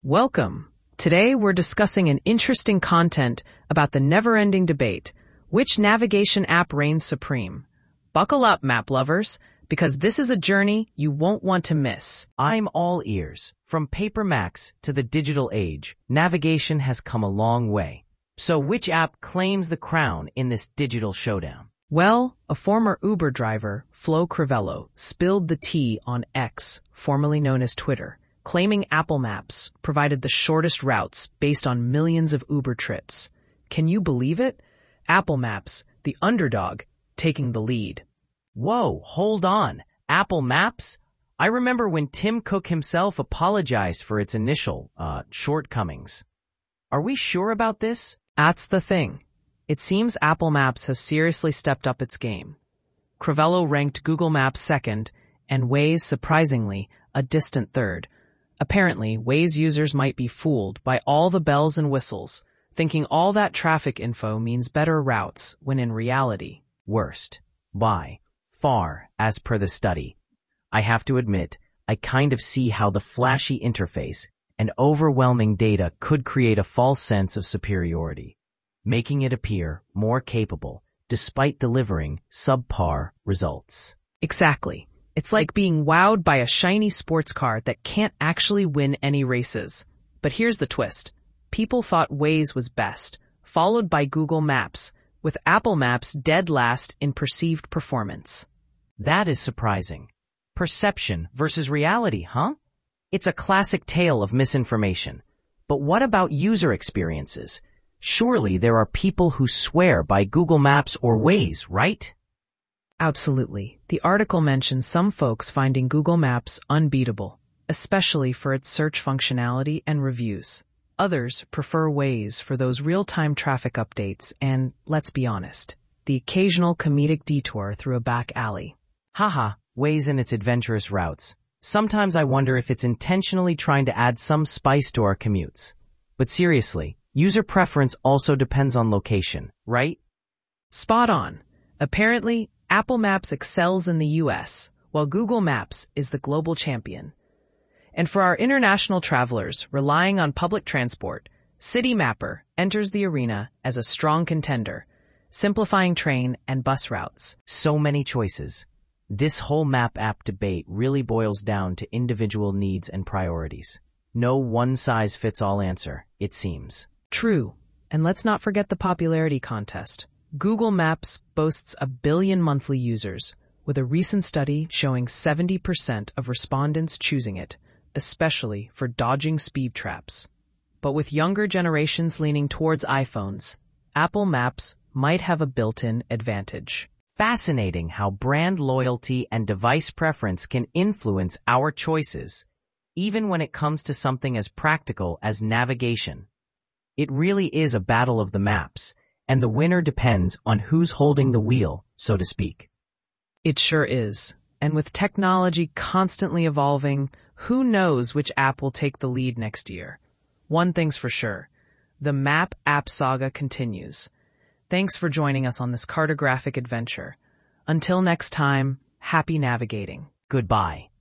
Welcome. Today we're discussing an interesting content about the never-ending debate, which navigation app reigns supreme. Buckle up, map lovers, because this is a journey you won't want to miss. I'm all ears. From paper maps to the digital age, navigation has come a long way. So which app claims the crown in this digital showdown? Well, a former Uber driver, Flo Crivello, spilled the tea on X, formerly known as Twitter, claiming Apple Maps provided the shortest routes based on millions of Uber trips. Can you believe it? Apple Maps, the underdog, taking the lead. Whoa, hold on. Apple Maps? I remember when Tim Cook himself apologized for its initial, shortcomings. Are we sure about this? That's the thing. It seems Apple Maps has seriously stepped up its game. Crivello ranked Google Maps second, and Waze, surprisingly, a distant third. Apparently, Waze users might be fooled by all the bells and whistles, thinking all that traffic info means better routes, when in reality, worst. By far, as per the study. I have to admit, I kind of see how the flashy interface and overwhelming data could create a false sense of superiority, making it appear more capable, despite delivering subpar results. Exactly. It's like being wowed by a shiny sports car that can't actually win any races. But here's the twist. People thought Waze was best, followed by Google Maps, with Apple Maps dead last in perceived performance. That is surprising. Perception versus reality, huh? It's a classic tale of misinformation. But what about user experiences? Surely there are people who swear by Google Maps or Waze, right? Absolutely. The article mentions some folks finding Google Maps unbeatable, especially for its search functionality and reviews. Others prefer Waze for those real-time traffic updates and, let's be honest, the occasional comedic detour through a back alley. Haha, Waze and its adventurous routes. Sometimes I wonder if it's intentionally trying to add some spice to our commutes. But seriously, user preference also depends on location, right? Spot on. Apparently, Apple Maps excels in the US, while Google Maps is the global champion. And for our international travelers relying on public transport, Citymapper enters the arena as a strong contender, simplifying train and bus routes. So many choices. This whole map app debate really boils down to individual needs and priorities. No one-size-fits-all answer, it seems. True. And let's not forget the popularity contest. Google Maps boasts 1 billion monthly users, with a recent study showing 70% of respondents choosing it, especially for dodging speed traps. But with younger generations leaning towards iPhones, Apple Maps might have a built-in advantage. Fascinating how brand loyalty and device preference can influence our choices, even when it comes to something as practical as navigation. It really is a battle of the maps, and the winner depends on who's holding the wheel, so to speak. It sure is. And with technology constantly evolving, who knows which app will take the lead next year? One thing's for sure. The map app saga continues. Thanks for joining us on this cartographic adventure. Until next time, happy navigating. Goodbye.